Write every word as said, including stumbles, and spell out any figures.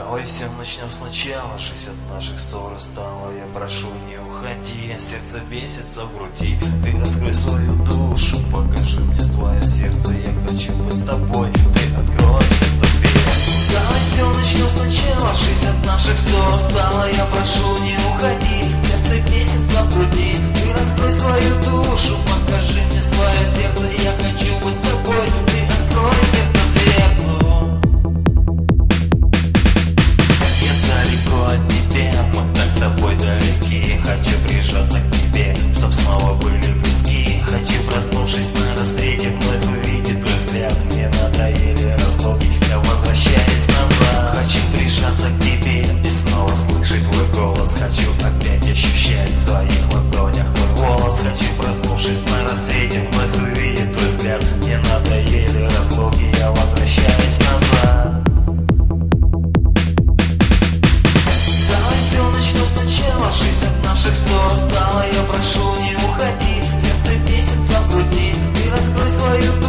Давай все начнем сначала, жизнь от наших ссор устала. Я прошу, не уходи, сердце бесится в груди. Ты раскрой свою душу, покажи мне свое сердце. Я хочу быть с тобой, ты открой сердце дверь. Давай все начнем сначала, жизнь от наших ссор устала. Я прошу, не уходи, сердце бесится в груди. Ты раскрой свою душу, покажи мне свое сердце. Я хочу быть с тобой, ты открой сердце дверцу. От тебя, мы так с тобой далеки. Хочу прижаться к тебе, чтоб снова были близки. Хочу, проснувшись на рассвете, вновь увидеть твой взгляд. Мне надоели разлуки, я возвращаюсь назад. Хочу прижаться к тебе и снова слышать твой голос. Хочу опять ощущать в своих ладонях твой волос. Хочу, проснувшись на рассвете, вновь увидеть твой взгляд. Мне надоели разлуки, я возвращаюсь назад. Начнем сначала, жизнь от наших ссор устала. Я прошу, не уходи, сердце бесится в груди. Ты раскрой свою душу.